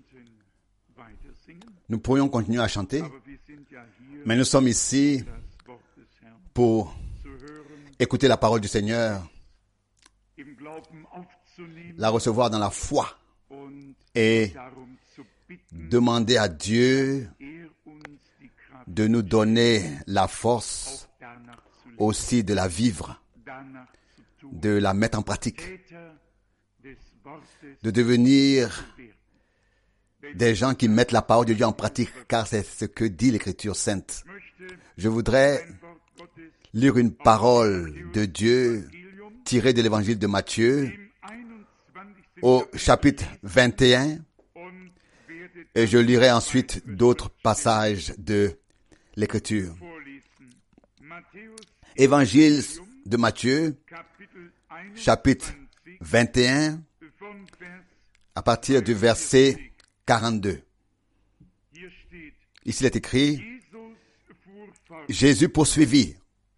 Nous pourrions continuer à chanter, mais nous sommes ici pour écouter la parole du Seigneur, la recevoir dans la foi et demander à Dieu de nous donner la force aussi de la vivre, de la mettre en pratique, de devenir des gens qui mettent la parole de Dieu en pratique, car c'est ce que dit l'Écriture sainte. Je voudrais lire une parole de Dieu tirée de l'Évangile de Matthieu au chapitre 21, et je lirai ensuite d'autres passages de l'Écriture. Évangile de Matthieu, chapitre 21, à partir du verset 42. Ici il est écrit, Jésus poursuivit.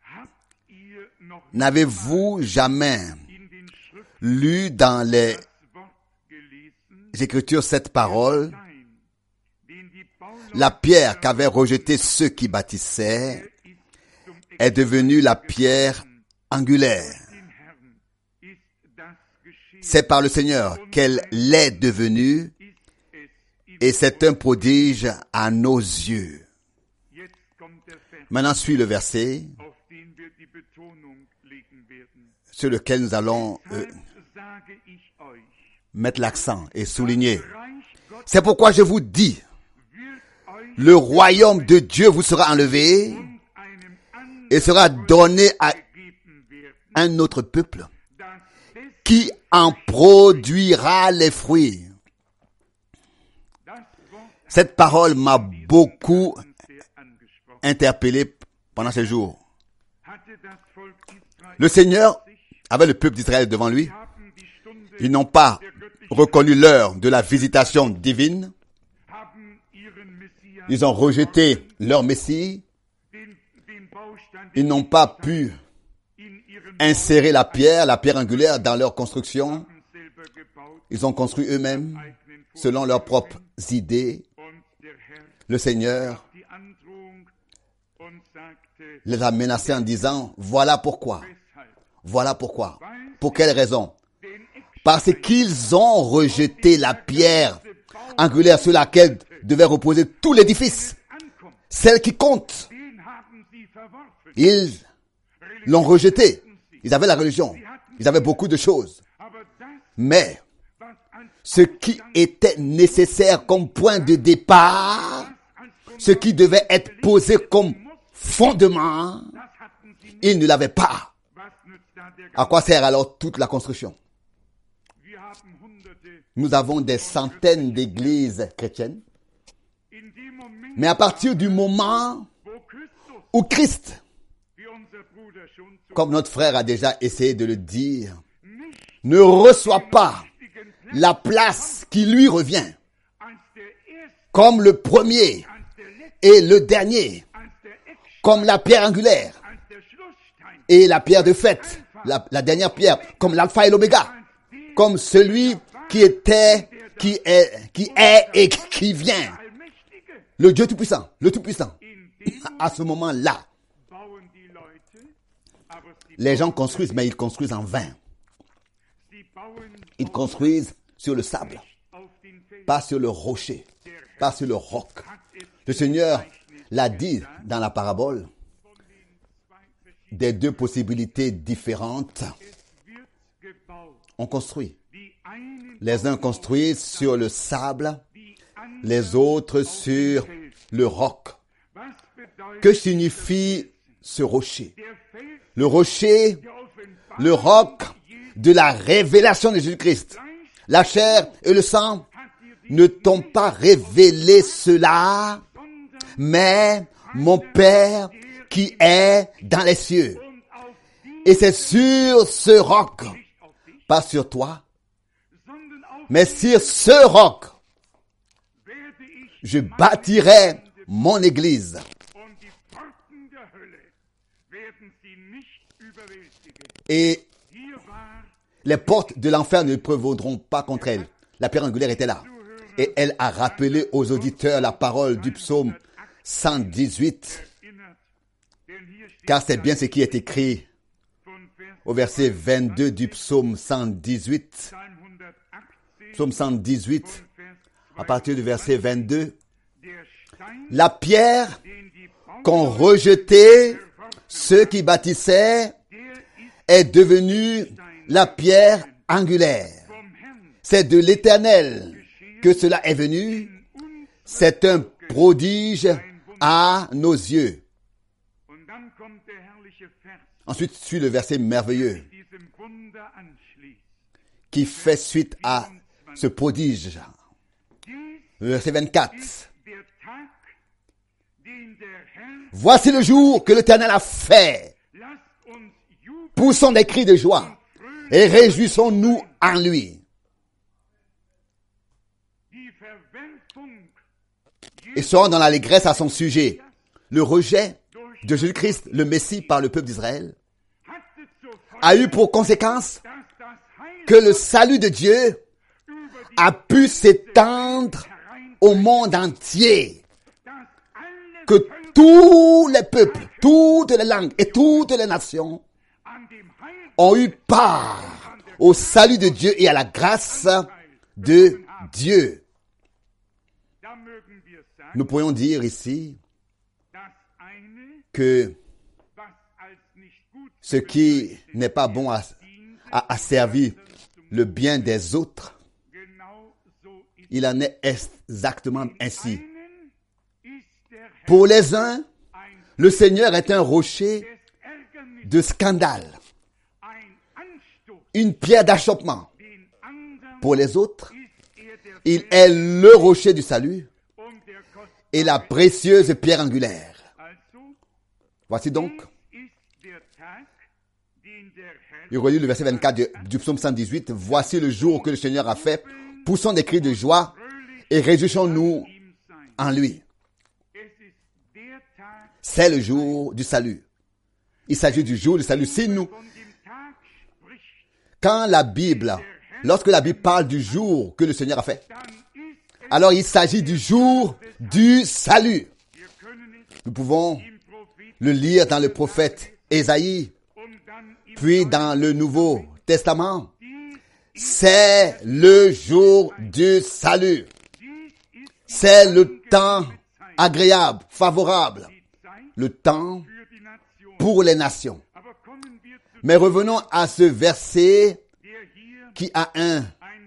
N'avez-vous jamais lu dans les Écritures cette parole? La pierre qu'avaient rejetée ceux qui bâtissaient est devenue la pierre angulaire. C'est par le Seigneur qu'elle l'est devenue, et c'est un prodige à nos yeux. Maintenant suit le verset sur lequel nous allons mettre l'accent et souligner. C'est pourquoi je vous dis, le royaume de Dieu vous sera enlevé et sera donné à un autre peuple qui en produira les fruits. Cette parole m'a beaucoup interpellé pendant ces jours. Le Seigneur avait le peuple d'Israël devant lui. Ils n'ont pas reconnu l'heure de la visitation divine. Ils ont rejeté leur Messie. Ils n'ont pas pu insérer la pierre angulaire dans leur construction. Ils ont construit eux-mêmes selon leurs propres idées. Le Seigneur les a menacés en disant, voilà pourquoi. Voilà pourquoi. Pour quelle raison? Parce qu'ils ont rejeté la pierre angulaire sur laquelle devait reposer tout l'édifice. Celle qui compte. Ils l'ont rejetée. Ils avaient la religion. Ils avaient beaucoup de choses. Mais ce qui était nécessaire comme point de départ, ce qui devait être posé comme fondement, ils ne l'avaient pas. À quoi sert alors toute la construction? Nous avons des centaines d'églises chrétiennes. Mais à partir du moment où Christ, comme notre frère a déjà essayé de le dire, ne reçoit pas la place qui lui revient, comme le premier et le dernier, comme la pierre angulaire et la pierre de fête, la dernière pierre, comme l'alpha et l'oméga, comme celui qui était, qui est et qui vient. Le Dieu Tout-Puissant, le Tout-Puissant. À ce moment-là, les gens construisent, mais ils construisent en vain. Ils construisent sur le sable, pas sur le rocher, pas sur le roc. Le Seigneur l'a dit dans la parabole des deux possibilités différentes. On construit. Les uns construisent sur le sable, les autres sur le roc. Que signifie ce rocher? Le rocher, le roc de la révélation de Jésus-Christ. La chair et le sang ne t'ont pas révélé cela, mais mon Père qui est dans les cieux. Et c'est sur ce roc, pas sur toi, mais sur ce roc, je bâtirai mon église. Et les portes de l'enfer ne prévaudront pas contre elle. La pierre angulaire était là. Et elle a rappelé aux auditeurs la parole du psaume 118, car c'est bien ce qui est écrit au verset 22 du psaume 118. Psaume 118, à partir du verset 22. La pierre qu'ont rejeté ceux qui bâtissaient est devenue la pierre angulaire. C'est de l'Éternel que cela est venu. C'est un prodige à nos yeux. Ensuite suit le verset merveilleux qui fait suite à ce prodige. Le verset 24. Voici le jour que l'Éternel a fait. Poussons des cris de joie et réjouissons-nous en lui. Et serons dans l'allégresse à son sujet. Le rejet de Jésus-Christ, le Messie, par le peuple d'Israël, a eu pour conséquence que le salut de Dieu a pu s'étendre au monde entier. Que tous les peuples, toutes les langues et toutes les nations ont eu part au salut de Dieu et à la grâce de Dieu. Nous pourrions dire ici que ce qui n'est pas bon a servi le bien des autres. Il en est exactement ainsi. Pour les uns, le Seigneur est un rocher de scandale, une pierre d'achoppement. Pour les autres, il est le rocher du salut et la précieuse pierre angulaire. Voici donc, il relit le verset 24 du psaume 118. Voici le jour que le Seigneur a fait. Poussons des cris de joie et réjouissons-nous en lui. C'est le jour du salut. Il s'agit du jour du salut. Si nous, lorsque la Bible parle du jour que le Seigneur a fait, alors il s'agit du jour du salut. Nous pouvons le lire dans le prophète Ésaïe, puis dans le Nouveau Testament. C'est le jour du salut. C'est le temps agréable, favorable, le temps pour les nations. Mais revenons à ce verset qui a un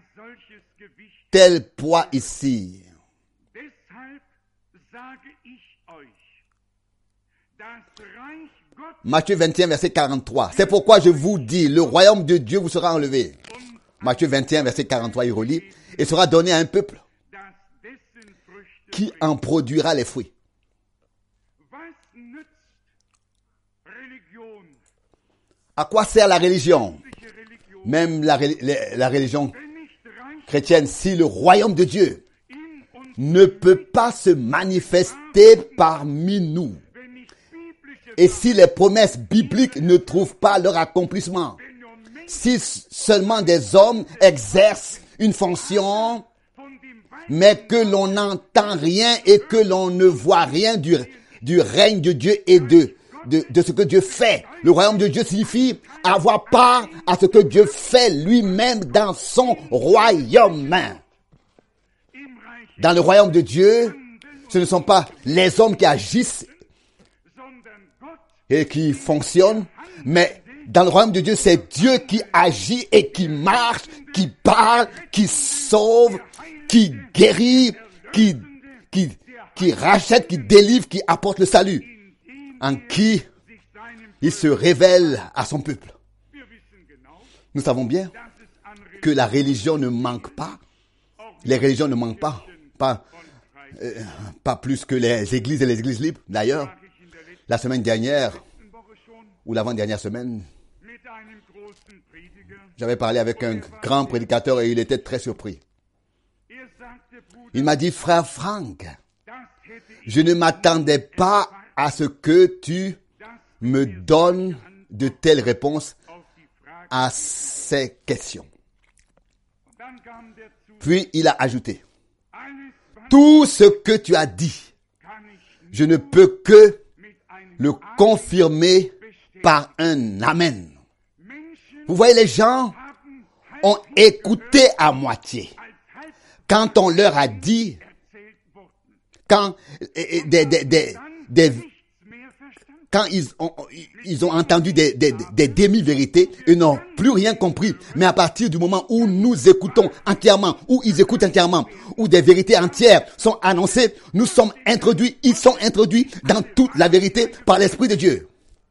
tel poids ici. Matthieu 21, verset 43. C'est pourquoi je vous dis, le royaume de Dieu vous sera enlevé. Matthieu 21, verset 43, il relit. Et sera donné à un peuple qui en produira les fruits. À quoi sert la religion? Même la religion chrétienne, si le royaume de Dieu ne peut pas se manifester parmi nous, et si les promesses bibliques ne trouvent pas leur accomplissement, si seulement des hommes exercent une fonction, mais que l'on n'entend rien et que l'on ne voit rien du règne de Dieu et de ce que Dieu fait. Le royaume de Dieu signifie avoir part à ce que Dieu fait lui-même dans son royaume. Dans le royaume de Dieu, ce ne sont pas les hommes qui agissent et qui fonctionnent, mais dans le royaume de Dieu, c'est Dieu qui agit et qui marche, qui parle, qui sauve, qui guérit, qui rachète, qui délivre, qui apporte le salut, en qui il se révèle à son peuple. Nous savons bien que la religion ne manque pas. Les religions ne manquent pas plus que les églises et les églises libres. D'ailleurs, la semaine dernière, ou l'avant-dernière semaine, j'avais parlé avec un grand prédicateur et il était très surpris. Il m'a dit, frère Franck, je ne m'attendais pas à ce que tu me donnes de telles réponses à ces questions. Puis il a ajouté, Tout ce que tu as dit, je ne peux que le confirmer par un amen. Vous voyez, les gens ont écouté à moitié. Quand on leur a dit, quand ils ont entendu des demi-vérités, ils n'ont plus rien compris. Mais à partir du moment où nous écoutons entièrement, où ils écoutent entièrement, où des vérités entières sont annoncées, ils sont introduits dans toute la vérité par l'Esprit de Dieu.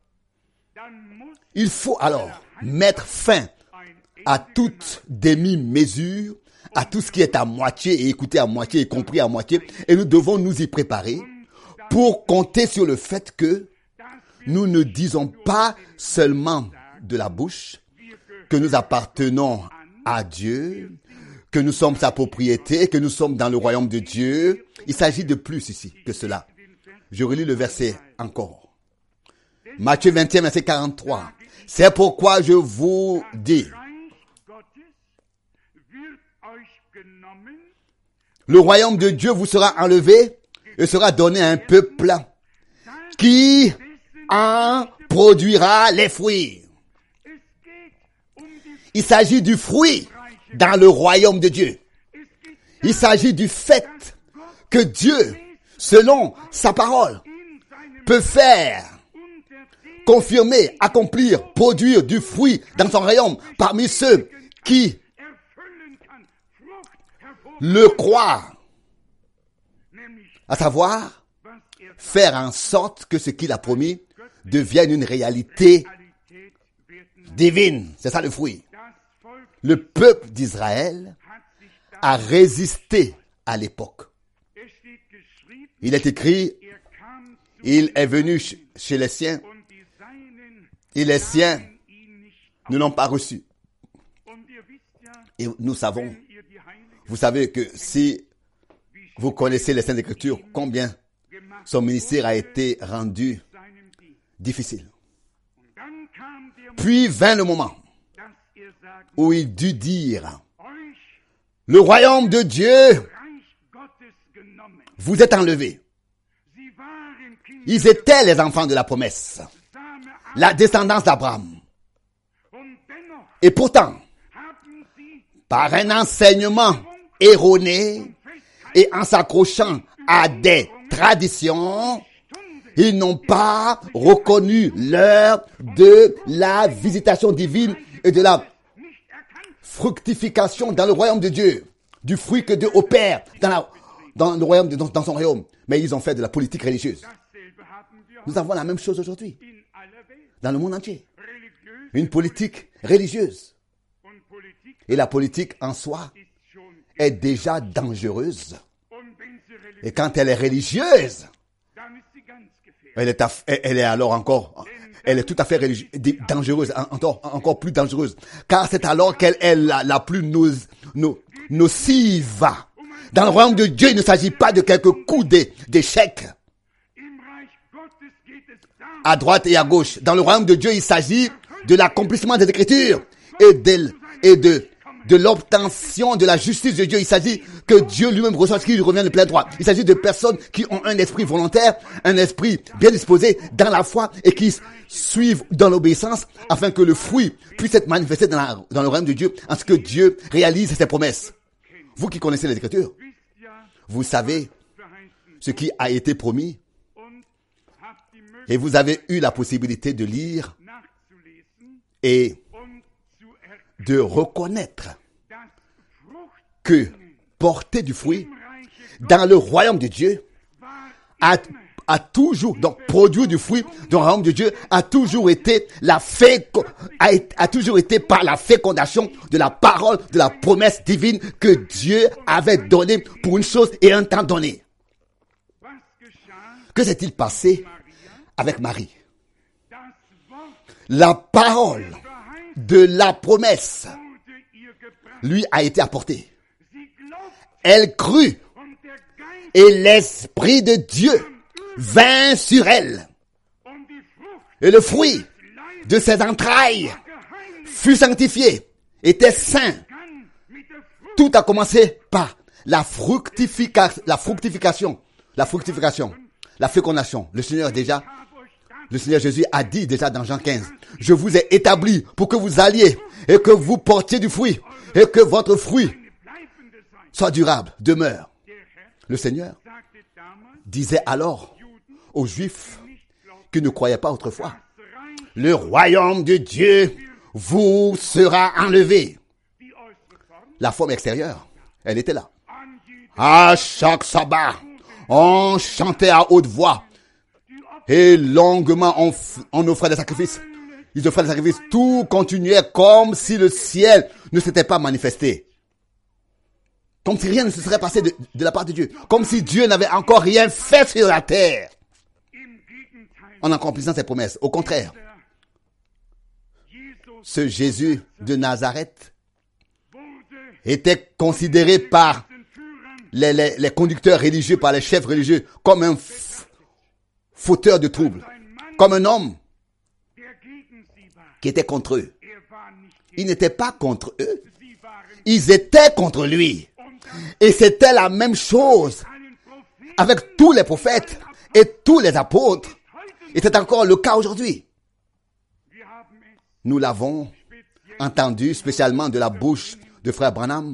Il faut alors mettre fin à toute demi-mesure, à tout ce qui est à moitié et écouté à moitié et compris à moitié. Et nous devons nous y préparer pour compter sur le fait que nous ne disons pas seulement de la bouche que nous appartenons à Dieu, que nous sommes sa propriété, que nous sommes dans le royaume de Dieu. Il s'agit de plus ici que cela. Je relis le verset encore. Matthieu 21, verset 43. C'est pourquoi je vous dis, le royaume de Dieu vous sera enlevé et sera donné à un peuple qui en produira les fruits. Il s'agit du fruit dans le royaume de Dieu. Il s'agit du fait que Dieu, selon sa parole, peut faire, confirmer, accomplir, produire du fruit dans son royaume parmi ceux qui le croient. À savoir, faire en sorte que ce qu'il a promis devienne une réalité divine. C'est ça le fruit. Le peuple d'Israël a résisté à l'époque. Il est écrit, il est venu chez les siens et les siens ne l'ont pas reçu. Et nous savons, vous savez que si vous connaissez les Saintes Écritures, combien son ministère a été rendu difficile. Puis vint le moment où il dut dire, le royaume de Dieu vous est enlevé. Ils étaient les enfants de la promesse, la descendance d'Abraham. Et pourtant, par un enseignement erroné et en s'accrochant à des traditions, ils n'ont pas reconnu l'heure de la visitation divine et de la fructification dans le royaume de Dieu, du fruit que Dieu opère dans le royaume, dans son royaume. Mais ils ont fait de la politique religieuse. Nous avons la même chose aujourd'hui, dans le monde entier. Une politique religieuse. Et la politique en soi est déjà dangereuse. Et quand elle est religieuse, elle est alors encore, elle est tout à fait dangereuse, encore plus dangereuse. Car c'est alors qu'elle est la plus nocive. Dans le royaume de Dieu, il ne s'agit pas de quelques coups d'échecs à droite et à gauche. Dans le royaume de Dieu, il s'agit de l'accomplissement des Écritures et de l'obtention de la justice de Dieu. Il s'agit que Dieu lui-même reçoit ce qui lui revient de plein droit. Il s'agit de personnes qui ont un esprit volontaire, un esprit bien disposé dans la foi et qui suivent dans l'obéissance afin que le fruit puisse être manifesté dans le royaume de Dieu en ce que Dieu réalise ses promesses. Vous qui connaissez les Écritures, vous savez ce qui a été promis et vous avez eu la possibilité de lire et de reconnaître que porter du fruit dans le royaume de Dieu a toujours, donc produire du fruit dans le royaume de Dieu a toujours été par la fécondation de la parole, de la promesse divine que Dieu avait donnée pour une chose et un temps donné. Que s'est-il passé avec Marie? La parole de la promesse lui a été apportée. Elle crut et l'Esprit de Dieu vint sur elle. Et le fruit de ses entrailles fut sanctifié, était saint. Tout a commencé par la fructification, la fécondation. Le Seigneur Jésus a dit déjà dans Jean 15, je vous ai établi pour que vous alliez et que vous portiez du fruit et que votre fruit soit durable, demeure. Le Seigneur disait alors aux Juifs qui ne croyaient pas autrefois, le royaume de Dieu vous sera enlevé. La forme extérieure, elle était là. À chaque sabbat, on chantait à haute voix et longuement on offrait des sacrifices. Ils offraient des sacrifices. Tout continuait comme si le ciel ne s'était pas manifesté. Comme si rien ne se serait passé de la part de Dieu. Comme si Dieu n'avait encore rien fait sur la terre. En accomplissant ses promesses. Au contraire, ce Jésus de Nazareth était considéré par les conducteurs religieux, par les chefs religieux, comme un fauteur de troubles, comme un homme qui était contre eux. Il n'était pas contre eux, ils étaient contre lui. Et c'était la même chose avec tous les prophètes et tous les apôtres. Et c'est encore le cas aujourd'hui. Nous l'avons entendu spécialement de la bouche de frère Branham.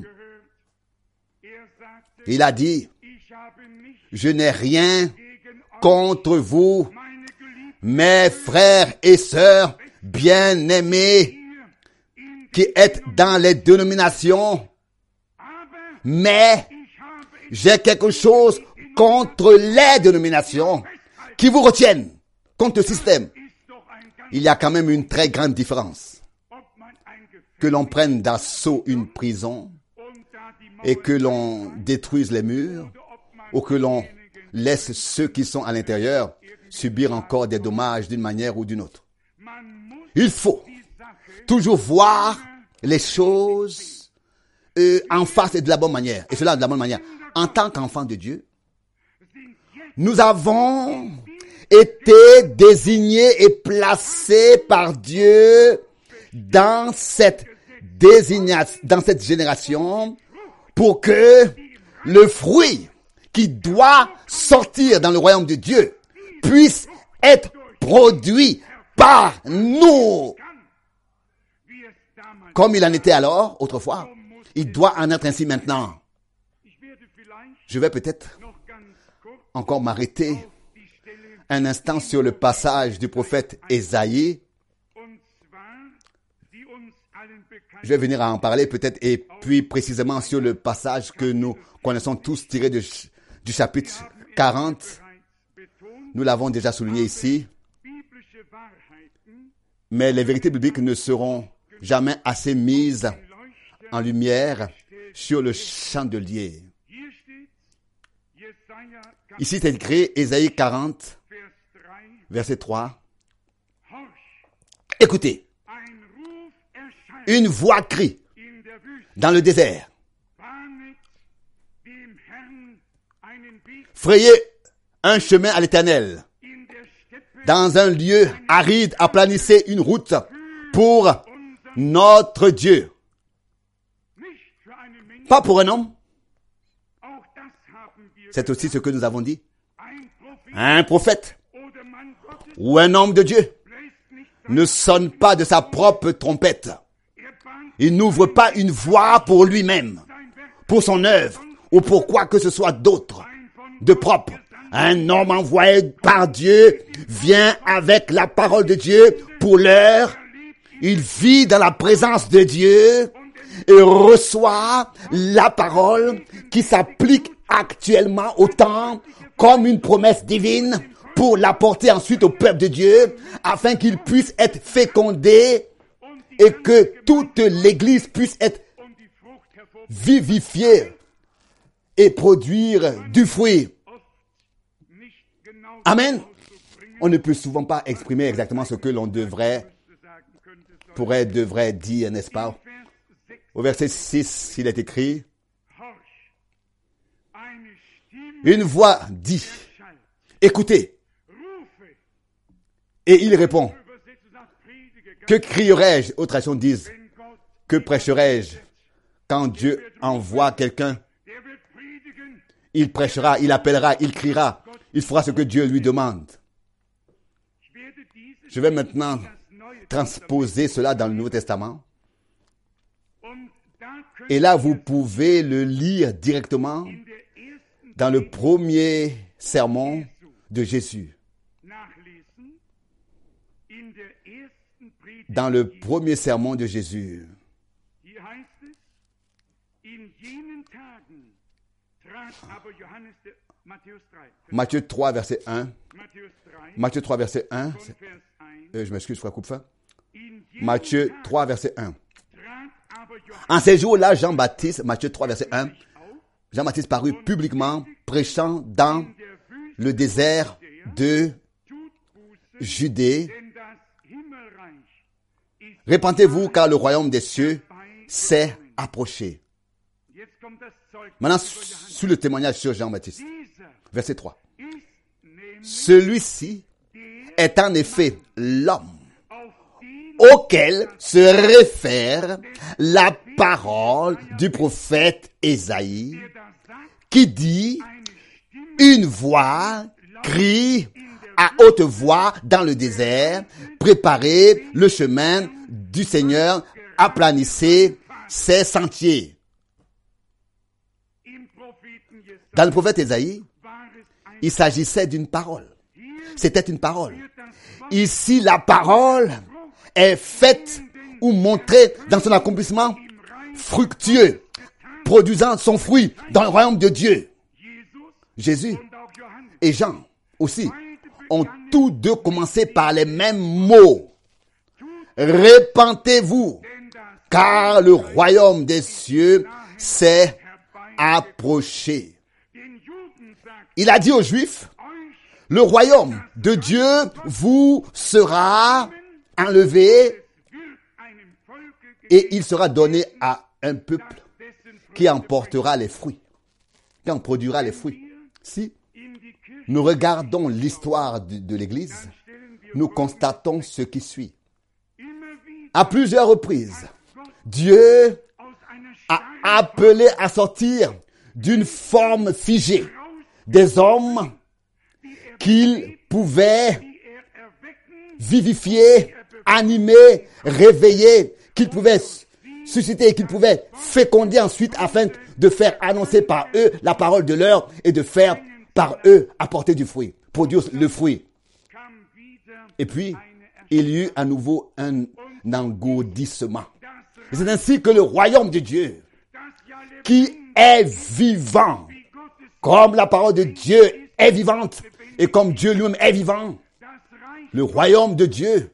Il a dit, je n'ai rien contre vous, mes frères et sœurs bien-aimés qui êtes dans les dénominations, mais j'ai quelque chose contre les dénominations qui vous retiennent, contre le système. Il y a quand même une très grande différence. Que l'on prenne d'assaut une prison et que l'on détruise les murs ou que l'on laisse ceux qui sont à l'intérieur subir encore des dommages d'une manière ou d'une autre. Il faut toujours voir les choses en face et de la bonne manière. Et cela de la bonne manière. En tant qu'enfants de Dieu, nous avons été désignés et placés par Dieu dans cette génération pour que le fruit qui doit sortir dans le royaume de Dieu puisse être produit par nous. Comme il en était alors, autrefois, il doit en être ainsi maintenant. Je vais peut-être encore m'arrêter un instant sur le passage du prophète Ésaïe. Je vais venir à en parler peut-être et puis précisément sur le passage que nous connaissons tous tiré du chapitre 40. Nous l'avons déjà souligné ici. Mais les vérités bibliques ne seront jamais assez mises en lumière sur le chandelier. Ici, c'est écrit Ésaïe 40, verset 3. Écoutez, une voix crie dans le désert. Frayez un chemin à l'Éternel. Dans un lieu aride, aplanissez une route pour notre Dieu. Pas pour un homme. C'est aussi ce que nous avons dit. Un prophète ou un homme de Dieu ne sonne pas de sa propre trompette. Il n'ouvre pas une voie pour lui-même, pour son œuvre ou pour quoi que ce soit d'autre, de propre. Un homme envoyé par Dieu vient avec la parole de Dieu pour l'heure. Il vit dans la présence de Dieu et reçoit la parole qui s'applique actuellement au temps comme une promesse divine pour l'apporter ensuite au peuple de Dieu afin qu'il puisse être fécondé et que toute l'Église puisse être vivifiée et produire du fruit. Amen. On ne peut souvent pas exprimer exactement ce que l'on devrait dire, n'est-ce pas? Au verset 6, il est écrit, une voix dit, écoutez. Et il répond, que crierai-je? Autres traductions disent, que prêcherai-je quand Dieu envoie quelqu'un il prêchera, il appellera, il criera, il fera ce que Dieu lui demande. Je vais maintenant transposer cela dans le Nouveau Testament. Et là, vous pouvez le lire directement dans le premier sermon de Jésus. Dans le premier sermon de Jésus. Matthieu 3, verset 1. Matthieu 3, verset 1. Je m'excuse, frère Coupe-fin. Matthieu 3, verset 1. En ces jours-là, Jean-Baptiste, Matthieu 3, verset 1, Jean-Baptiste parut publiquement prêchant dans le désert de Judée. Répentez-vous car le royaume des cieux s'est approché. Maintenant, sur le témoignage sur Jean-Baptiste, verset 3. Celui-ci est en effet l'homme auquel se réfère la parole du prophète Ésaïe, qui dit, une voix crie à haute voix dans le désert, préparez le chemin du Seigneur, aplanissez ses sentiers. Dans le prophète Ésaïe, il s'agissait d'une parole. C'était une parole. Ici, la parole est faite ou montrée dans son accomplissement fructueux, produisant son fruit dans le royaume de Dieu. Jésus et Jean aussi ont tous deux commencé par les mêmes mots. Répentez-vous, car le royaume des cieux s'est approché. Il a dit aux Juifs, le royaume de Dieu vous sera enlevé et il sera donné à un peuple qui en portera les fruits, qui en produira les fruits. Si nous regardons l'histoire de l'Église, nous constatons ce qui suit. À plusieurs reprises, Dieu a appelé à sortir d'une forme figée des hommes qu'il pouvait vivifier, animer, réveiller, qu'il pouvait susciter, qu'il pouvait féconder ensuite afin de faire annoncer par eux la parole de l'heure et de faire par eux apporter du fruit, produire le fruit. Et puis, il y eut à nouveau un engourdissement. C'est ainsi que le royaume de Dieu, qui est vivant, comme la parole de Dieu est vivante, et comme Dieu lui-même est vivant, le royaume de Dieu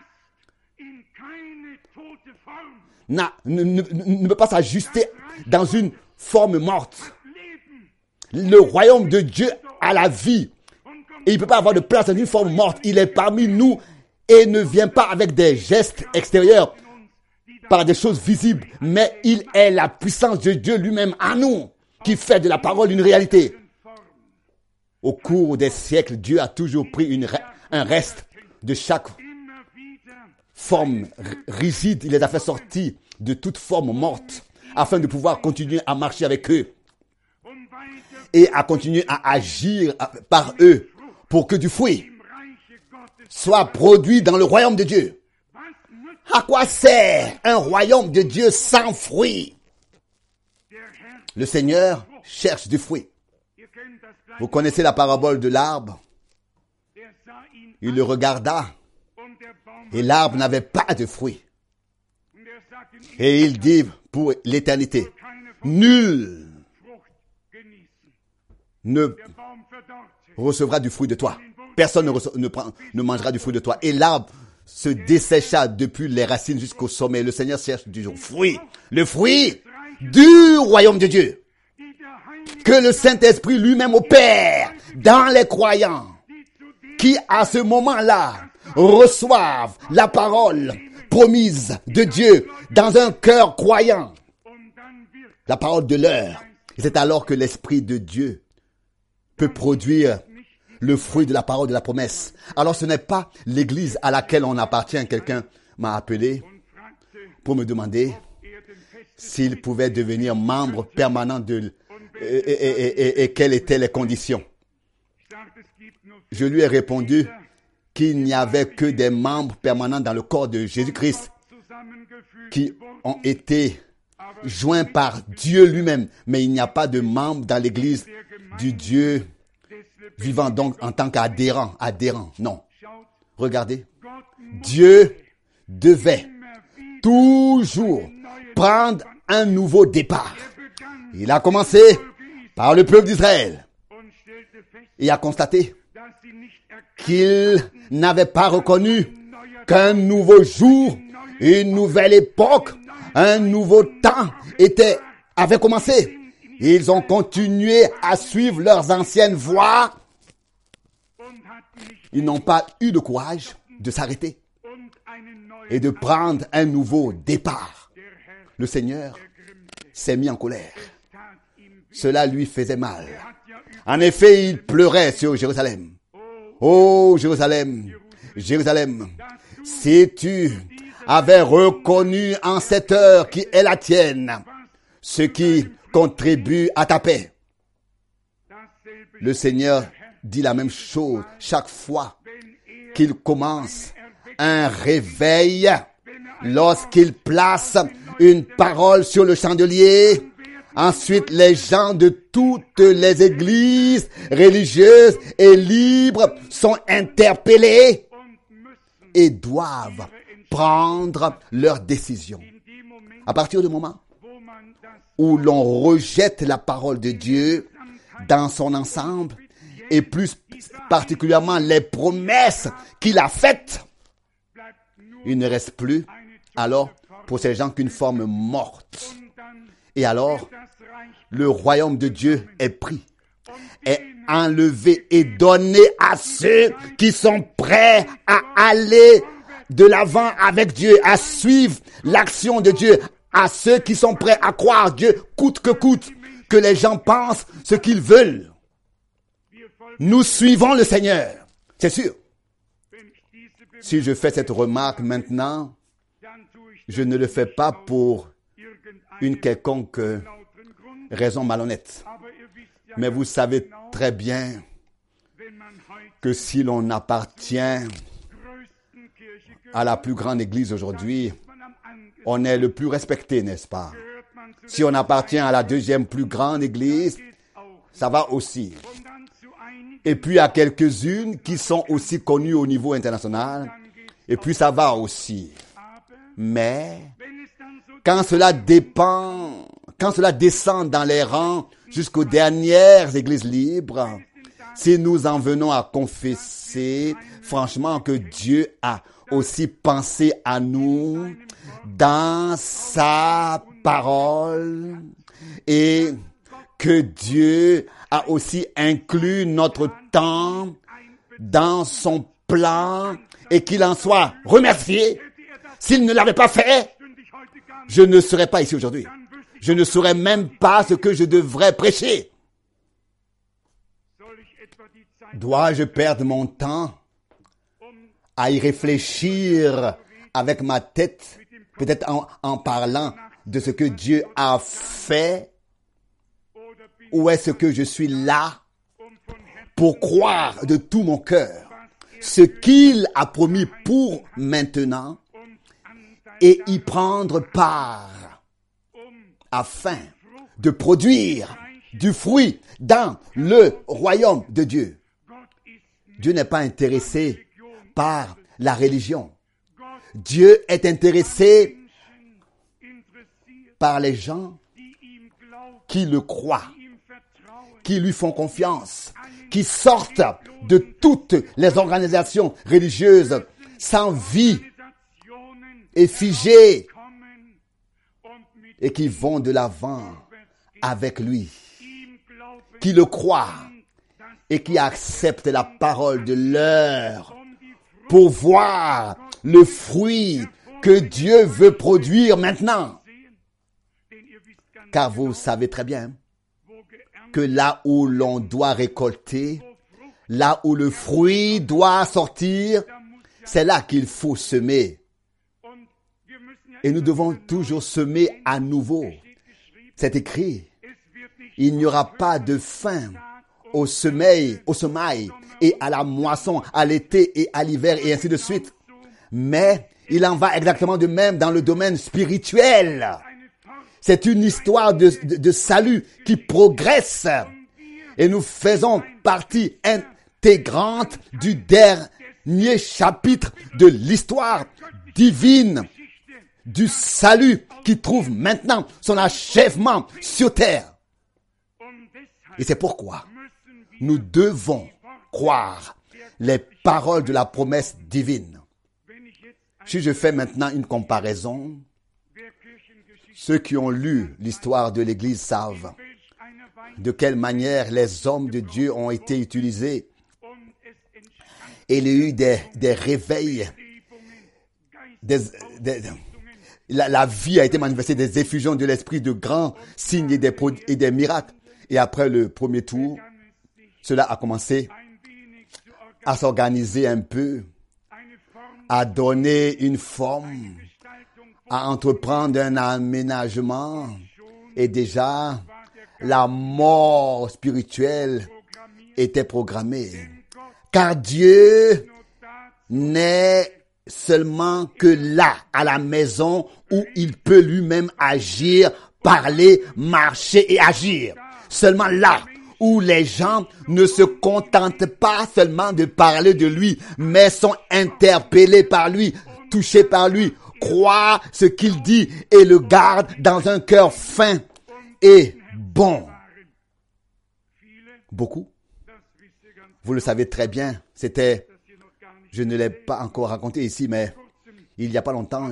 ne peut pas s'ajuster dans une forme morte. Le royaume de Dieu a la vie. Et il ne peut pas avoir de place dans une forme morte. Il est parmi nous et ne vient pas avec des gestes extérieurs, par des choses visibles. Mais il est la puissance de Dieu lui-même en nous qui fait de la parole une réalité. Au cours des siècles, Dieu a toujours pris un reste de chaque forme rigide. Il les a fait sortir de toute forme morte afin de pouvoir continuer à marcher avec eux et à continuer à agir par eux pour que du fruit soit produit dans le royaume de Dieu. À quoi sert un royaume de Dieu sans fruit? Le Seigneur cherche du fruit. Vous connaissez la parabole de l'arbre? Il le regarda et l'arbre n'avait pas de fruit. Et il dit pour l'éternité, nul ne recevra du fruit de toi. Personne ne mangera du fruit de toi. Et l'arbre se dessécha depuis les racines jusqu'au sommet. Le Seigneur cherche du fruit. Le fruit du royaume de Dieu. Que le Saint-Esprit lui-même opère dans les croyants qui, à ce moment-là, reçoivent la parole promise de Dieu dans un cœur croyant. La parole de l'heure. Et c'est alors que l'Esprit de Dieu peut produire le fruit de la parole de la promesse. Alors ce n'est pas l'église à laquelle on appartient. Quelqu'un m'a appelé pour me demander s'il pouvait devenir membre permanent de et quelles étaient les conditions. Je lui ai répondu qu'il n'y avait que des membres permanents dans le corps de Jésus-Christ qui ont été joints par Dieu lui-même. Mais il n'y a pas de membres dans l'Église du Dieu vivant, donc en tant qu'adhérent. Non. Regardez. Dieu devait toujours prendre un nouveau départ. Il a commencé par le peuple d'Israël et a constaté qu'il n'avait pas reconnu qu'un nouveau jour, une nouvelle époque, un nouveau temps avait commencé. Ils ont continué à suivre leurs anciennes voies. Ils n'ont pas eu de courage de s'arrêter et de prendre un nouveau départ. Le Seigneur s'est mis en colère. Cela lui faisait mal. En effet, il pleurait sur Jérusalem. Oh Jérusalem, Jérusalem, si tu avais reconnu en cette heure qui est la tienne, ce qui contribue à ta paix. Le Seigneur dit la même chose chaque fois qu'il commence un réveil, lorsqu'il place une parole sur le chandelier. Ensuite, les gens de toutes les églises religieuses et libres sont interpellés et doivent prendre leur décision. À partir du moment où l'on rejette la parole de Dieu dans son ensemble, et plus particulièrement les promesses qu'il a faites, il ne reste plus alors pour ces gens qu'une forme morte. Et alors, le royaume de Dieu est pris, est enlevé et donné à ceux qui sont prêts à aller de l'avant avec Dieu, à suivre l'action de Dieu, à ceux qui sont prêts à croire Dieu coûte que coûte, que les gens pensent ce qu'ils veulent. Nous suivons le Seigneur, c'est sûr. Si je fais cette remarque maintenant, je ne le fais pas pour une quelconque raison malhonnête. Mais vous savez très bien que si l'on appartient à la plus grande église aujourd'hui, on est le plus respecté, n'est-ce pas? Si on appartient à la deuxième plus grande église, ça va aussi. Et puis à quelques-unes qui sont aussi connues au niveau international, et puis ça va aussi. Mais quand cela descend dans les rangs jusqu'aux dernières églises libres, si nous en venons à confesser franchement que Dieu a aussi pensé à nous dans sa parole et que Dieu a aussi inclus notre temps dans son plan et qu'il en soit remercié. S'il ne l'avait pas fait, je ne serais pas ici aujourd'hui. Je ne saurais même pas ce que je devrais prêcher. Dois-je perdre mon temps à y réfléchir avec ma tête, peut-être en parlant de ce que Dieu a fait? Ou est-ce que je suis là pour croire de tout mon cœur ce qu'il a promis pour maintenant et y prendre part afin de produire du fruit dans le royaume de Dieu? Dieu n'est pas intéressé par la religion. Dieu est intéressé par les gens qui le croient, qui lui font confiance, qui sortent de toutes les organisations religieuses sans vie et figées et qui vont de l'avant avec lui, qui le croient et qui acceptent la parole de l'heure pour voir le fruit que Dieu veut produire maintenant. Car vous savez très bien que là où l'on doit récolter, là où le fruit doit sortir, c'est là qu'il faut semer. Et nous devons toujours semer à nouveau. C'est écrit. Il n'y aura pas de fin au semail et à la moisson, à l'été et à l'hiver et ainsi de suite. Mais il en va exactement de même dans le domaine spirituel. C'est une histoire de salut qui progresse. Et nous faisons partie intégrante du dernier chapitre de l'histoire divine du salut qui trouve maintenant son achèvement sur terre. Et c'est pourquoi nous devons croire les paroles de la promesse divine. Si je fais maintenant une comparaison, ceux qui ont lu l'histoire de l'Église savent de quelle manière les hommes de Dieu ont été utilisés. Et il y a eu des réveils, la vie a été manifestée, des effusions de l'esprit, de grands signes et des miracles. Et après le premier tour, cela a commencé à s'organiser un peu, à donner une forme, à entreprendre un aménagement. Et déjà, la mort spirituelle était programmée. Car Dieu n'est seulement que là, à la maison, où il peut lui-même agir, parler, marcher et agir. Seulement là, où les gens ne se contentent pas seulement de parler de lui, mais sont interpellés par lui, touchés par lui, croient ce qu'il dit et le gardent dans un cœur fin et bon. Beaucoup, vous le savez très bien, je ne l'ai pas encore raconté ici, mais il n'y a pas longtemps,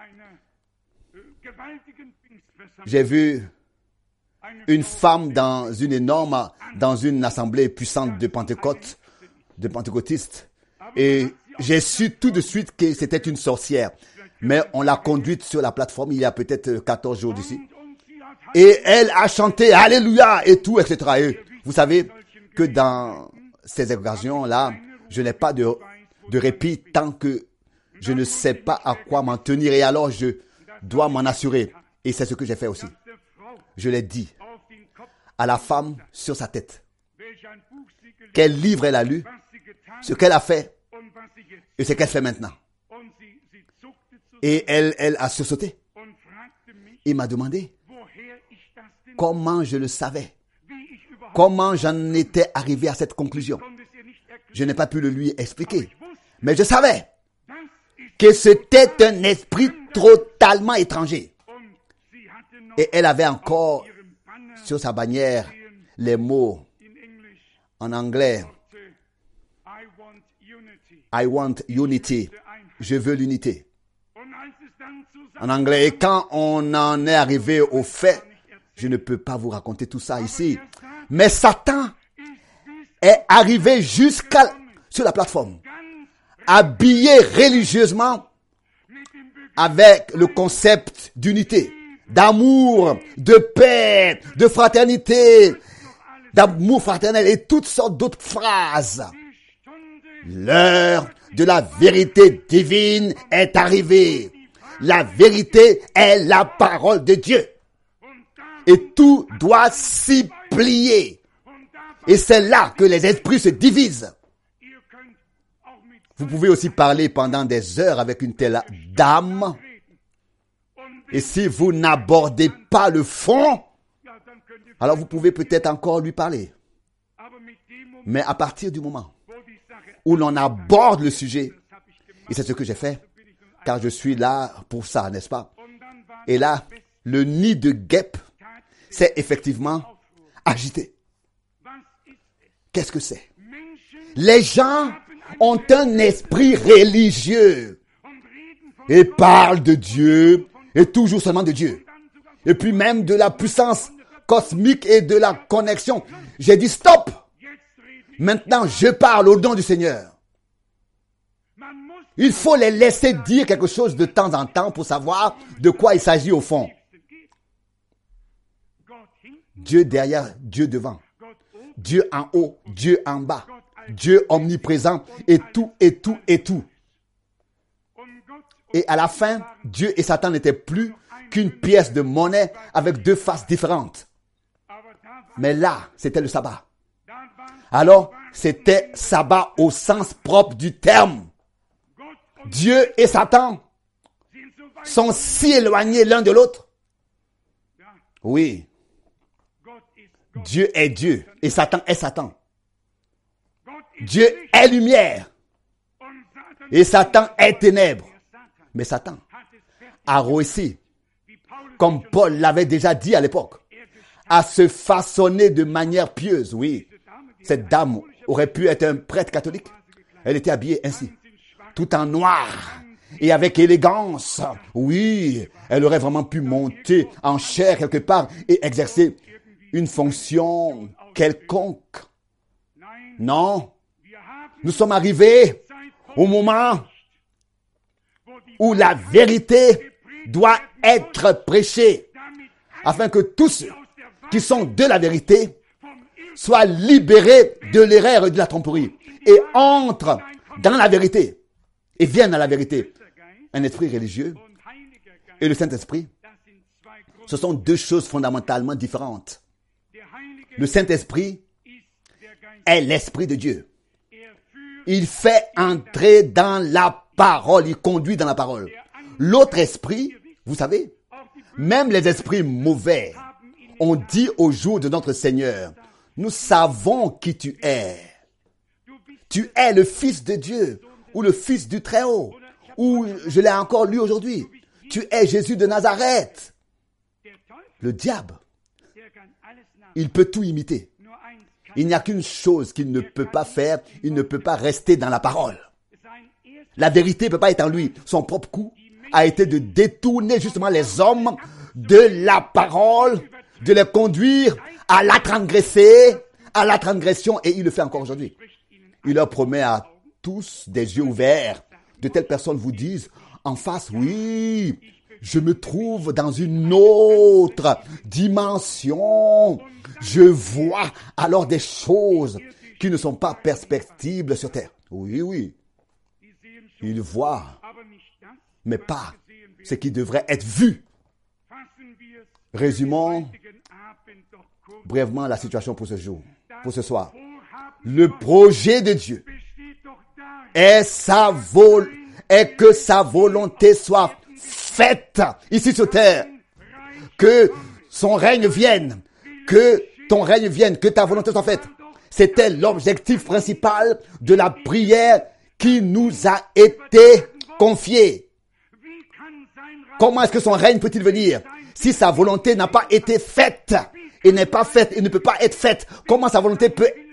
j'ai vu une femme dans une assemblée puissante de pentecôtistes. Et j'ai su tout de suite que c'était une sorcière. Mais on l'a conduite sur la plateforme il y a peut-être 14 jours d'ici. Et elle a chanté Alléluia et tout, etc. Et vous savez que dans ces occasions-là, je n'ai pas de répit tant que je ne sais pas à quoi m'en tenir. Et alors, je dois m'en assurer. Et c'est ce que j'ai fait aussi. Je l'ai dit à la femme sur sa tête. Quel livre elle a lu, ce qu'elle a fait et ce qu'elle fait maintenant. Et elle a sursauté. Il m'a demandé comment je le savais. Comment j'en étais arrivé à cette conclusion. Je n'ai pas pu le lui expliquer. Mais je savais que c'était un esprit totalement étranger. Et elle avait encore sur sa bannière les mots en anglais. I want unity. Je veux l'unité. En anglais. Et quand on en est arrivé au fait, je ne peux pas vous raconter tout ça ici. Mais Satan est arrivé sur la plateforme, habillé religieusement avec le concept d'unité, d'amour, de paix, de fraternité, d'amour fraternel et toutes sortes d'autres phrases. L'heure de la vérité divine est arrivée. La vérité est la parole de Dieu. Et tout doit s'y plier. Et c'est là que les esprits se divisent. Vous pouvez aussi parler pendant des heures avec une telle dame. Et si vous n'abordez pas le fond, alors vous pouvez peut-être encore lui parler. Mais à partir du moment où l'on aborde le sujet, et c'est ce que j'ai fait, car je suis là pour ça, n'est-ce pas? Et là, le nid de guêpe s'est effectivement agité. Qu'est-ce que c'est? Les gens ont un esprit religieux et parlent de Dieu et toujours seulement de Dieu. Et puis même de la puissance cosmique et de la connexion. J'ai dit stop! Maintenant, je parle au nom du Seigneur. Il faut les laisser dire quelque chose de temps en temps pour savoir de quoi il s'agit au fond. Dieu derrière, Dieu devant. Dieu en haut, Dieu en bas. Dieu omniprésent et tout, et tout, et tout. Et à la fin, Dieu et Satan n'étaient plus qu'une pièce de monnaie avec deux faces différentes. Mais là, c'était le sabbat. Alors, c'était sabbat au sens propre du terme. Dieu et Satan sont si éloignés l'un de l'autre. Oui. Dieu est Dieu et Satan est Satan. Dieu est lumière et Satan est ténèbres. Mais Satan a réussi, comme Paul l'avait déjà dit à l'époque, à se façonner de manière pieuse. Oui, cette dame aurait pu être un prêtre catholique. Elle était habillée ainsi, tout en noir et avec élégance. Oui, elle aurait vraiment pu monter en chair quelque part et exercer une fonction quelconque. Non, nous sommes arrivés au moment où la vérité doit être prêchée, afin que tous qui sont de la vérité soient libérés de l'erreur et de la tromperie et entrent dans la vérité et viennent à la vérité. Un esprit religieux et le Saint-Esprit, ce sont deux choses fondamentalement différentes. Le Saint-Esprit est l'Esprit de Dieu. Il fait entrer dans la parole, il conduit dans la parole. L'autre esprit, vous savez, même les esprits mauvais ont dit au jour de notre Seigneur, nous savons qui tu es. Tu es le Fils de Dieu ou le Fils du Très-Haut, ou je l'ai encore lu aujourd'hui, tu es Jésus de Nazareth. Le diable, il peut tout imiter. Il n'y a qu'une chose qu'il ne peut pas faire, il ne peut pas rester dans la parole. La vérité ne peut pas être en lui. Son propre coup a été de détourner justement les hommes de la parole, de les conduire à la transgresser, à la transgression, et il le fait encore aujourd'hui. Il leur promet à tous des yeux ouverts. De telles personnes vous disent en face, oui, je me trouve dans une autre dimension. Je vois alors des choses qui ne sont pas perceptibles sur terre. Oui, oui. Il voit, mais pas ce qui devrait être vu. Résumons brièvement la situation pour ce jour, pour ce soir. Le projet de Dieu est que sa volonté soit faite ici sur terre. Que son règne vienne. Que ton règne vienne. Que ta volonté soit faite. C'était l'objectif principal de la prière qui nous a été confiée. Comment est-ce que son règne peut-il venir si sa volonté n'a pas été faite et n'est pas faite et ne peut pas être faite? Comment sa volonté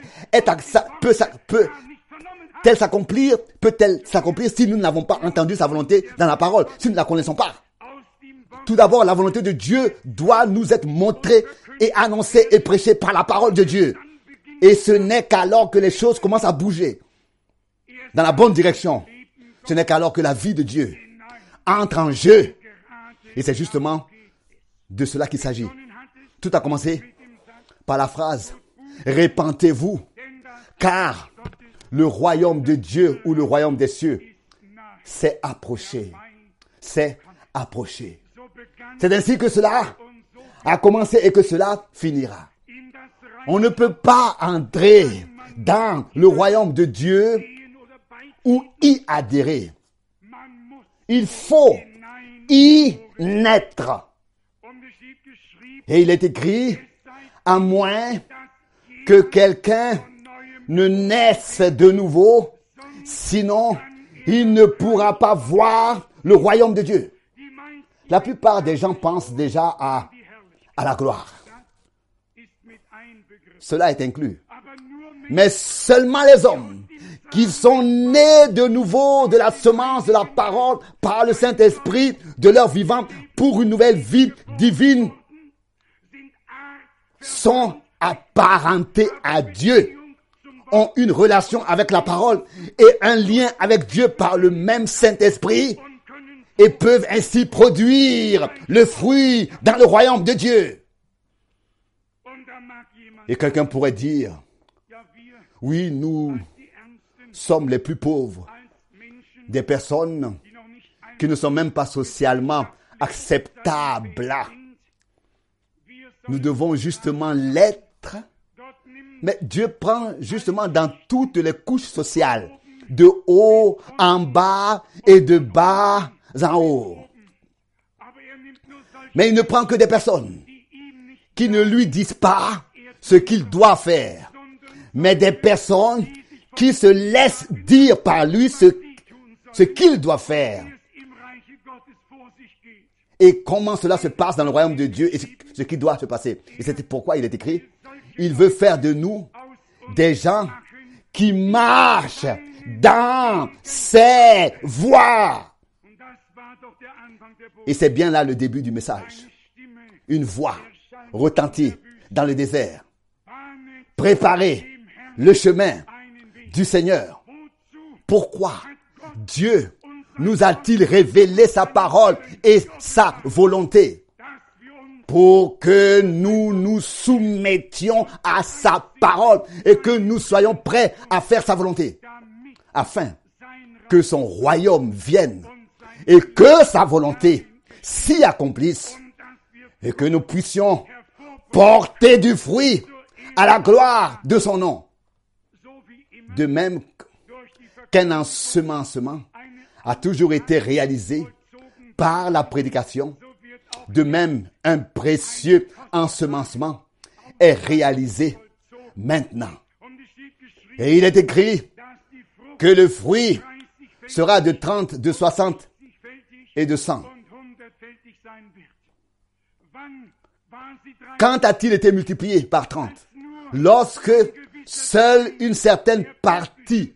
peut-elle s'accomplir si nous n'avons pas entendu sa volonté dans la parole, si nous ne la connaissons pas? Tout d'abord, la volonté de Dieu doit nous être montrée et annoncée et prêchée par la parole de Dieu. Et ce n'est qu'alors que les choses commencent à bouger dans la bonne direction. Ce n'est qu'alors que la vie de Dieu entre en jeu. Et c'est justement de cela qu'il s'agit. Tout a commencé par la phrase « Répentez-vous, car le royaume de Dieu ou le royaume des cieux s'est approché. » C'est approché. C'est ainsi que cela a commencé et que cela finira. On ne peut pas entrer dans le royaume de Dieu ou y adhérer. Il faut y naître. Et il est écrit, à moins que quelqu'un ne naisse de nouveau, sinon il ne pourra pas voir le royaume de Dieu. La plupart des gens pensent déjà à la gloire. Cela est inclus. Mais seulement les hommes qui sont nés de nouveau de la semence de la parole par le Saint-Esprit de leur vivant pour une nouvelle vie divine sont apparentés à Dieu, ont une relation avec la parole et un lien avec Dieu par le même Saint-Esprit et peuvent ainsi produire le fruit dans le royaume de Dieu. Et quelqu'un pourrait dire, oui, nous sommes les plus pauvres, des personnes qui ne sont même pas socialement acceptables. Nous devons justement l'être entre, mais Dieu prend justement dans toutes les couches sociales, de haut en bas et de bas en haut. Mais il ne prend que des personnes qui ne lui disent pas ce qu'il doit faire, mais des personnes qui se laissent dire par lui ce qu'il doit faire. Et comment cela se passe dans le royaume de Dieu et ce qui doit se passer. Et c'est pourquoi il est écrit, il veut faire de nous des gens qui marchent dans ses voies. Et c'est bien là le début du message. Une voix retentit dans le désert. Préparez le chemin du Seigneur. Pourquoi Dieu nous a-t-il révélé sa parole et sa volonté? Pour que nous nous soumettions à sa parole et que nous soyons prêts à faire sa volonté, afin que son royaume vienne et que sa volonté s'y accomplisse et que nous puissions porter du fruit à la gloire de son nom. De même qu'un ensemencement a toujours été réalisé par la prédication, de même un précieux ensemencement est réalisé maintenant. Et il est écrit que le fruit sera de 30, de 60 et de 100. Quand a-t-il été multiplié par 30? Lorsque seule une certaine partie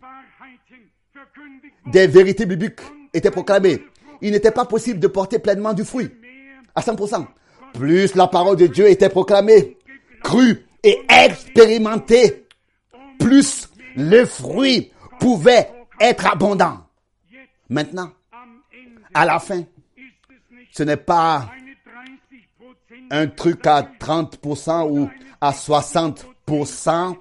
des vérités bibliques était proclamée. Il n'était pas possible de porter pleinement du fruit à 100%. Plus la parole de Dieu était proclamée, crue et expérimentée, plus le fruit pouvait être abondant. Maintenant, à la fin, ce n'est pas un truc à 30% ou à 60%,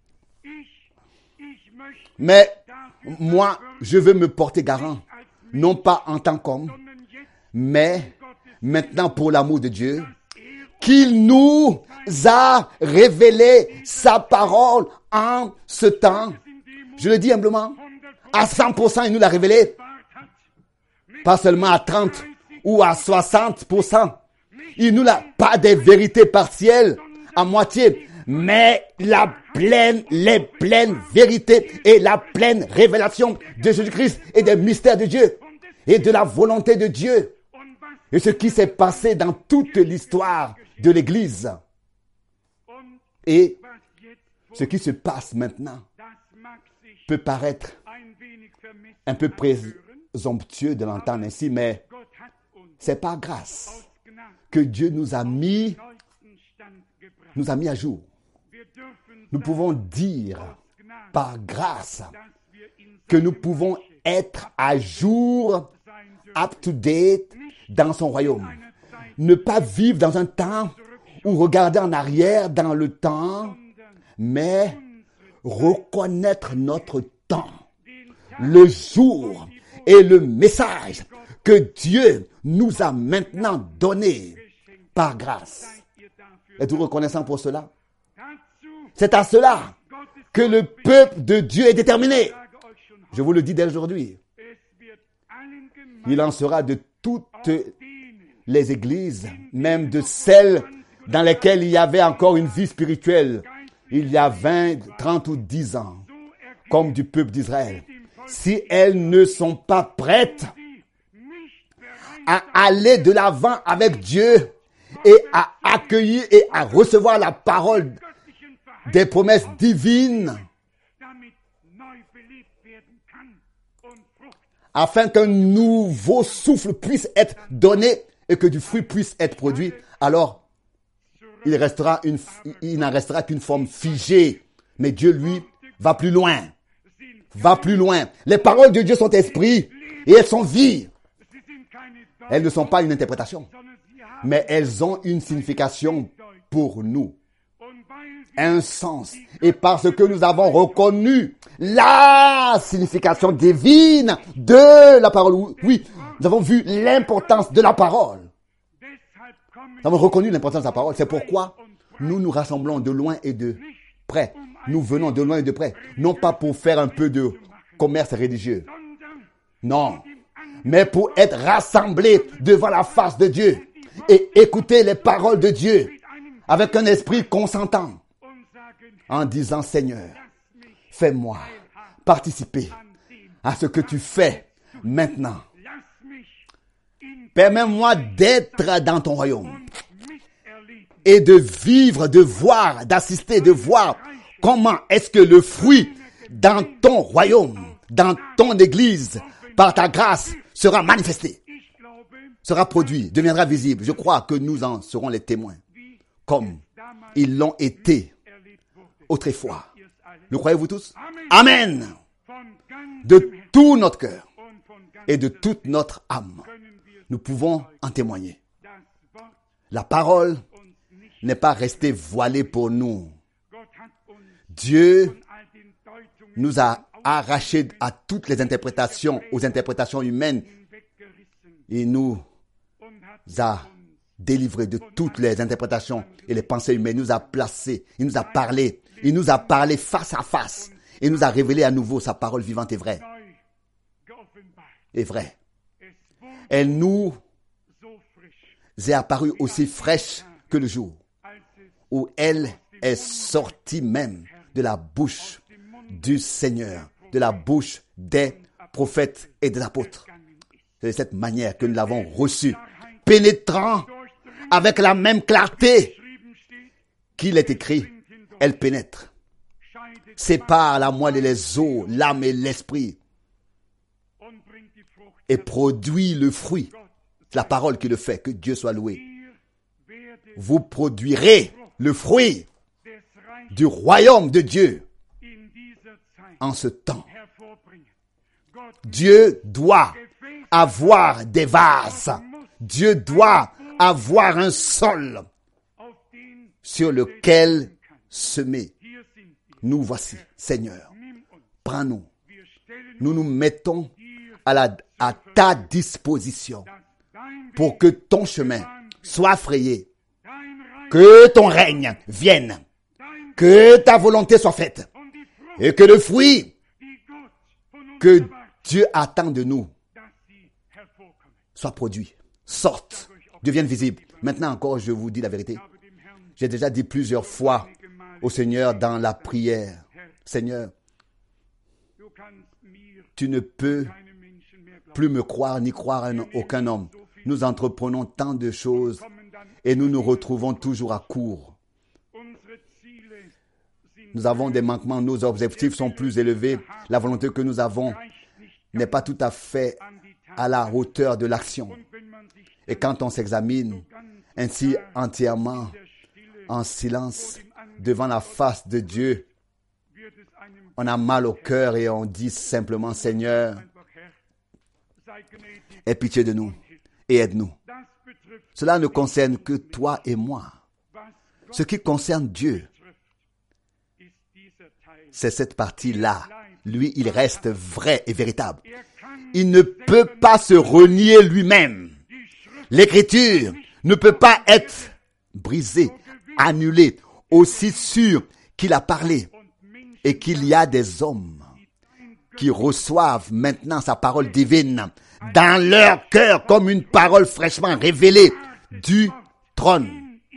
mais moi, je veux me porter garant, non pas en tant qu'homme, mais maintenant pour l'amour de Dieu, qu'il nous a révélé sa parole en ce temps. Je le dis humblement, à 100% il nous l'a révélé, pas seulement à 30 ou à 60%. Il nous l'a pas des vérités partielles, à moitié, mais les pleines vérités et la pleine révélation de Jésus-Christ et des mystères de Dieu et de la volonté de Dieu et ce qui s'est passé dans toute l'histoire de l'Église et ce qui se passe maintenant peut paraître un peu présomptueux de l'entendre ainsi, mais c'est par grâce que Dieu nous a mis à jour. Nous pouvons dire par grâce que nous pouvons être à jour, up to date, dans son royaume. Ne pas vivre dans un temps ou regarder en arrière dans le temps, mais reconnaître notre temps, le jour et le message que Dieu nous a maintenant donné par grâce. Êtes-vous reconnaissant pour cela? C'est à cela que le peuple de Dieu est déterminé. Je vous le dis dès aujourd'hui. Il en sera de toutes les églises, même de celles dans lesquelles il y avait encore une vie spirituelle, il y a 20, 30 ou 10 ans, comme du peuple d'Israël. Si elles ne sont pas prêtes à aller de l'avant avec Dieu et à accueillir et à recevoir la parole des promesses divines, afin qu'un nouveau souffle puisse être donné et que du fruit puisse être produit, alors il n'en restera qu'une forme figée. Mais Dieu, lui, va plus loin. Va plus loin. Les paroles de Dieu sont esprit et elles sont vie. Elles ne sont pas une interprétation, mais elles ont une signification pour nous. Un sens. Et parce que nous avons reconnu la signification divine de la parole, oui, nous avons vu l'importance de la parole. Nous avons reconnu l'importance de la parole. C'est pourquoi Nous nous rassemblons de loin et de près. Nous venons de loin et de près. Non pas pour faire un peu de commerce religieux. Non. Mais pour être rassemblés devant la face de Dieu et écouter les paroles de Dieu avec un esprit consentant en disant, Seigneur, fais-moi participer à ce que tu fais maintenant. Permets-moi d'être dans ton royaume et de vivre, de voir, d'assister, de voir comment est-ce que le fruit dans ton royaume, dans ton église, par ta grâce, sera manifesté, sera produit, deviendra visible. Je crois que nous en serons les témoins, comme ils l'ont été autrefois. Le croyez-vous tous? Amen. De tout notre cœur et de toute notre âme, nous pouvons en témoigner. La parole n'est pas restée voilée pour nous. Dieu nous a arrachés à toutes les interprétations, aux interprétations humaines. Il nous a délivrés de toutes les interprétations et les pensées humaines. Il nous a placés, il nous a parlé. Il nous a parlé face à face. Il nous a révélé à nouveau sa parole vivante et vraie. Et vraie. Elle nous est apparue aussi fraîche que le jour où elle est sortie même de la bouche du Seigneur, de la bouche des prophètes et des apôtres. C'est de cette manière que nous l'avons reçue, pénétrant avec la même clarté qu'il est écrit. Elle pénètre, sépare la moelle et les os, l'âme et l'esprit, et produit le fruit. C'est la parole qui le fait, que Dieu soit loué. Vous produirez le fruit du royaume de Dieu en ce temps. Dieu doit avoir des vases. Dieu doit avoir un sol sur lequel semer. Nous voici, Seigneur. Prends-nous. Nous nous mettons à ta disposition pour que ton chemin soit frayé, que ton règne vienne, que ta volonté soit faite et que le fruit que Dieu attend de nous soit produit, sorte, devienne visible. Maintenant encore, je vous dis la vérité. J'ai déjà dit plusieurs fois au Seigneur dans la prière, Seigneur, tu ne peux plus me croire ni croire à aucun homme. Nous entreprenons tant de choses et nous nous retrouvons toujours à court. Nous avons des manquements, nos objectifs sont plus élevés. La volonté que nous avons n'est pas tout à fait à la hauteur de l'action. Et quand on s'examine ainsi entièrement en silence devant la face de Dieu, on a mal au cœur et on dit simplement, Seigneur, aie pitié de nous et aide-nous. Cela ne concerne que toi et moi. Ce qui concerne Dieu, c'est cette partie-là. Lui, il reste vrai et véritable. Il ne peut pas se renier lui-même. L'Écriture ne peut pas être brisée, annulée, aussi sûr qu'il a parlé et qu'il y a des hommes qui reçoivent maintenant sa parole divine dans leur cœur comme une parole fraîchement révélée du trône.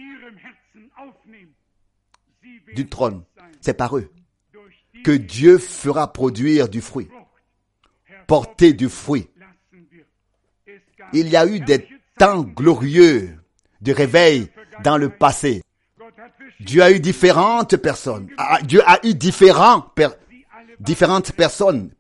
Du trône. C'est par eux que Dieu fera produire du fruit, porter du fruit. Il y a eu des temps glorieux de réveil dans le passé. Dieu a eu différentes personnes. Dieu a eu différentes personnes.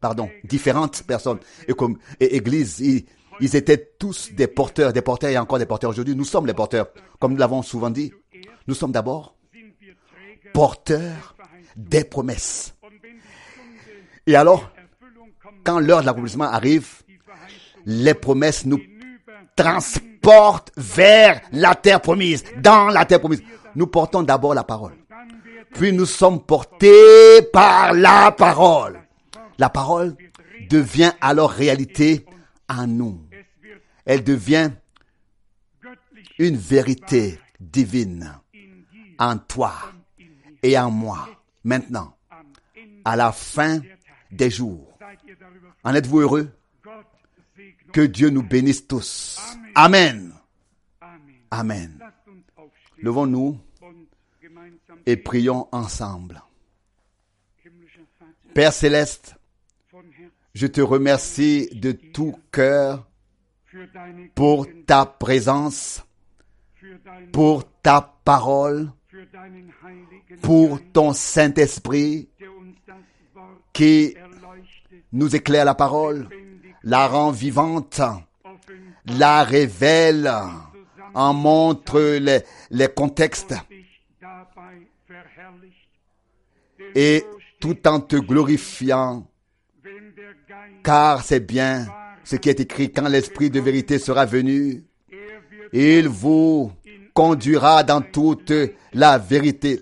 Et Église, ils étaient tous des porteurs et encore des porteurs aujourd'hui. Nous sommes les porteurs. Comme nous l'avons souvent dit, nous sommes d'abord porteurs des promesses. Et alors, quand l'heure de l'accomplissement arrive, les promesses nous transportent vers la terre promise, dans la terre promise. Nous portons d'abord la parole. Puis nous sommes portés par la parole. La parole devient alors réalité en nous. Elle devient une vérité divine en toi et en moi, maintenant, à la fin des jours. En êtes-vous heureux? Que Dieu nous bénisse tous. Amen. Amen. Levons-nous et prions ensemble. Père céleste, je te remercie de tout cœur pour ta présence, pour ta parole, pour ton Saint-Esprit qui nous éclaire la parole, la rend vivante, la révèle, en montre les contextes et tout en te glorifiant, car c'est bien ce qui est écrit, quand l'Esprit de vérité sera venu, il vous conduira dans toute la vérité.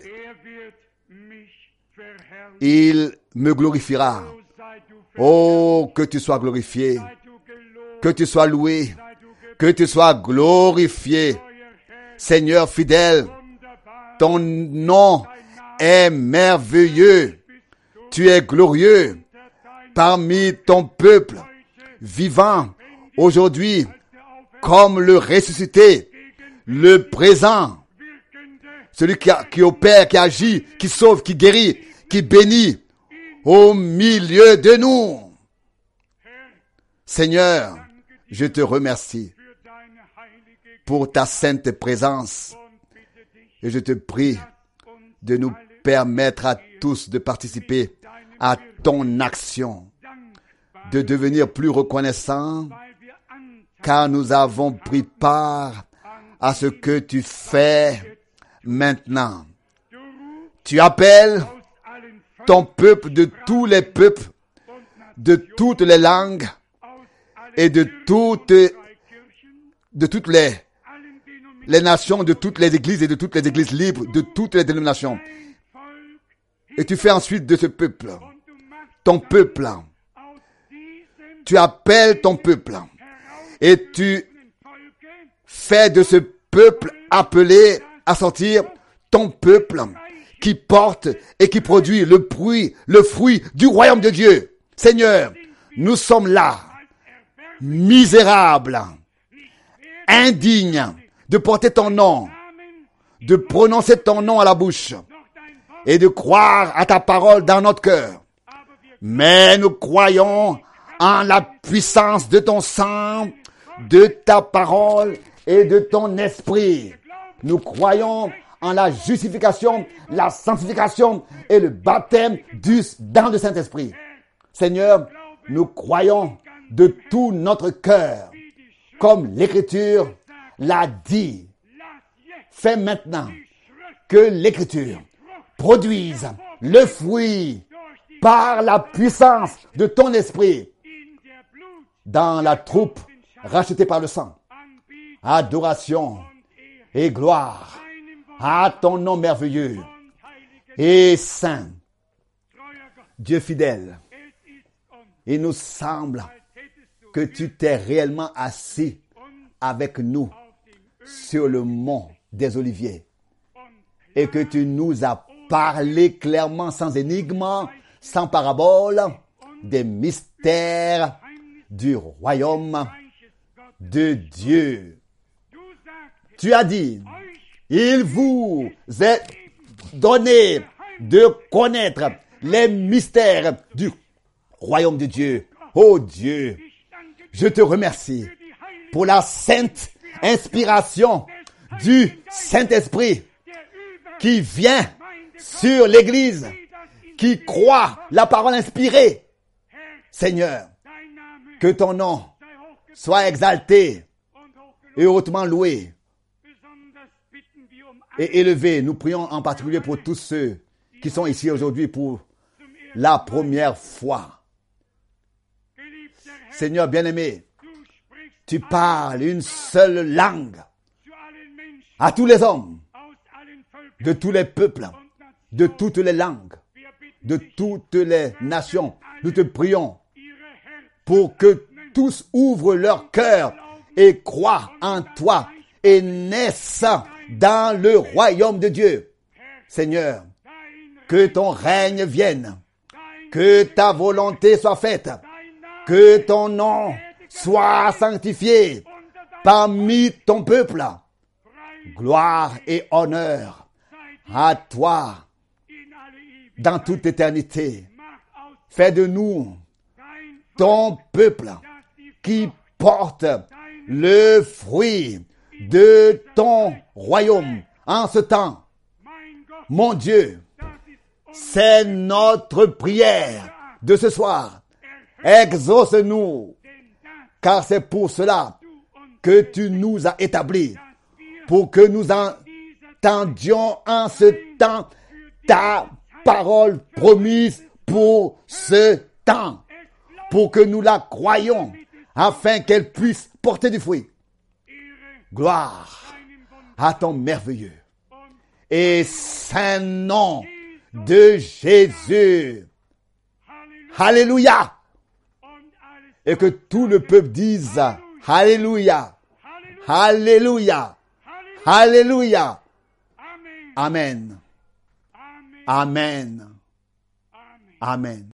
Il me glorifiera. Oh, que tu sois glorifié, que tu sois loué, que tu sois glorifié. Seigneur fidèle, ton nom est merveilleux. Tu es glorieux parmi ton peuple vivant aujourd'hui comme le ressuscité, le présent, celui qui opère, qui agit, qui sauve, qui guérit, qui bénit au milieu de nous. Seigneur, je te remercie pour ta sainte présence et je te prie de nous permettre à tous de participer à ton action, de devenir plus reconnaissants, car nous avons pris part à ce que tu fais maintenant. Tu appelles ton peuple de tous les peuples, de toutes les langues et de toutes les nations, de toutes les églises et de toutes les églises libres, de toutes les dénominations. Et tu fais ensuite de ce peuple, ton peuple. Tu appelles ton peuple et tu fais de ce peuple appelé à sortir ton peuple qui porte et qui produit le fruit du royaume de Dieu. Seigneur, nous sommes là, misérables, indignes de porter ton nom, de prononcer ton nom à la bouche et de croire à ta parole dans notre cœur. Mais nous croyons en la puissance de ton sang, de ta parole et de ton esprit. Nous croyons en la justification, la sanctification et le baptême dans le Saint-Esprit. Seigneur, nous croyons de tout notre cœur, comme l'Écriture l'a dit. Fais maintenant que l'Écriture produise le fruit par la puissance de ton esprit dans la troupe rachetée par le sang. Adoration et gloire à ton nom merveilleux et saint. Dieu fidèle, il nous semble que tu t'es réellement assis avec nous sur le mont des Oliviers et que tu nous as parlé clairement, sans énigme, sans parabole, des mystères du royaume de Dieu. Tu as dit, il vous est donné de connaître les mystères du royaume de Dieu. Oh Dieu, je te remercie pour la sainte inspiration du Saint-Esprit qui vient sur l'Église, qui croit la parole inspirée. Seigneur, que ton nom soit exalté et hautement loué et élevé. Nous prions en particulier pour tous ceux qui sont ici aujourd'hui pour la première fois. Seigneur bien-aimé, tu parles une seule langue à tous les hommes, de tous les peuples, de toutes les langues, de toutes les nations. Nous te prions pour que tous ouvrent leur cœur et croient en toi et naissent dans le royaume de Dieu. Seigneur, que ton règne vienne, que ta volonté soit faite, que ton nom soit sanctifié parmi ton peuple. Gloire et honneur à toi dans toute éternité. Fais de nous ton peuple qui porte le fruit de ton royaume en ce temps. Mon Dieu, c'est notre prière de ce soir. Exauce-nous, car c'est pour cela que tu nous as établis, pour que nous entendions en ce temps ta parole promise pour ce temps, pour que nous la croyions, afin qu'elle puisse porter du fruit. Gloire à ton merveilleux et saint nom de Jésus. Alléluia. Et que tout le peuple dise Alléluia. Alléluia. Alléluia. Amen. Amen. Amen.